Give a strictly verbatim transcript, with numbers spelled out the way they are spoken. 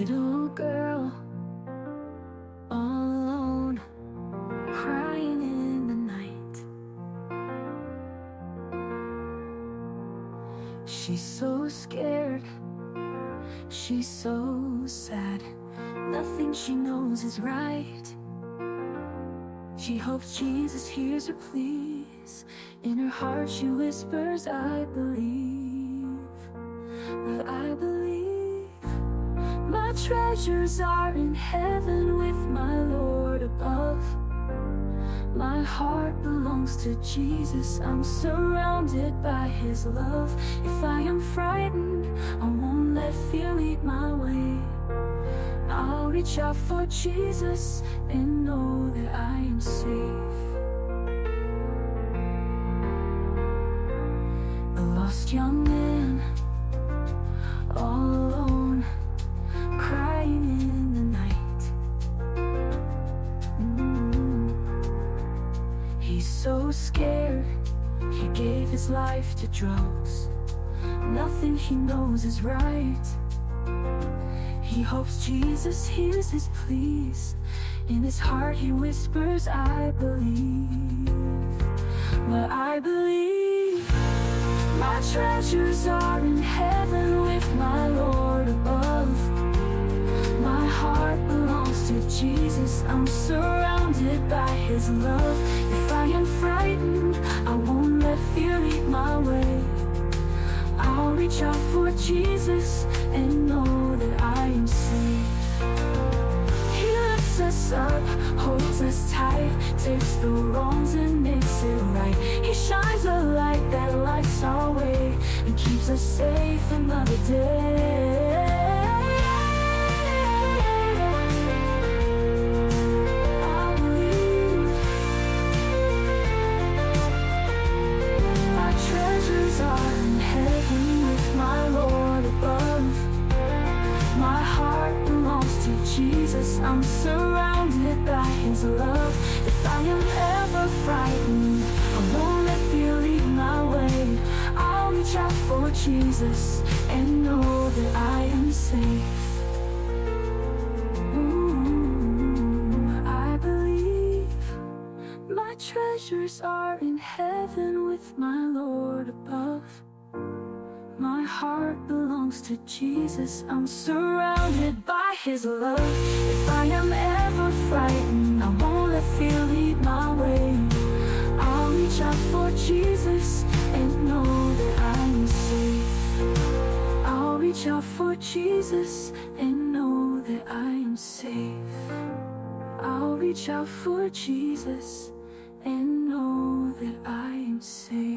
little girl, all alone, crying in the night. She's so scared, she's so sad. Nothing she knows is right. She hopes Jesus hears her pleas. In her heart she whispers, I believe, but I believe my treasures are in heaven with my Lord above. My heart belongs to Jesus, I'm surrounded by His love. If I am frightened, I won't let fear lead my way. I'll reach out for Jesus and know that I am safe. A lost young man, all alone, crying in the night. mm. He's so scared, he gave his life to drugs. Nothing he knows is right. He hopes Jesus hears his pleas. In his heart he whispers, I believe, but I believe my treasures are in heaven with my Lord above. My heart belongs to Jesus, I'm surrounded by His love. If I am frightened, I won't let fear lead my way. I'll reach out for Jesus and know that I am safe. He lifts us up, holds us tight, takes the wrongs and makes it right. He shines a light that lights our way and keeps us safe another day. I believe my treasures are in heaven with my Lord above. My heart belongs to Jesus, I'm surrounded by His love. If I am ever frightened, I won't let fear lead my way. I'll reach out for Jesus and know that I am safe. Ooh, I believe my treasures are in heaven with my Lord above. My heart belongs to Jesus, I'm surrounded by His love. If I am ever frightened, I won't let fear lead my way. I'll reach out for Jesus and know that I am safe. I'll reach out for Jesus and know that I am safe. I'll reach out for Jesus and know that I am safe.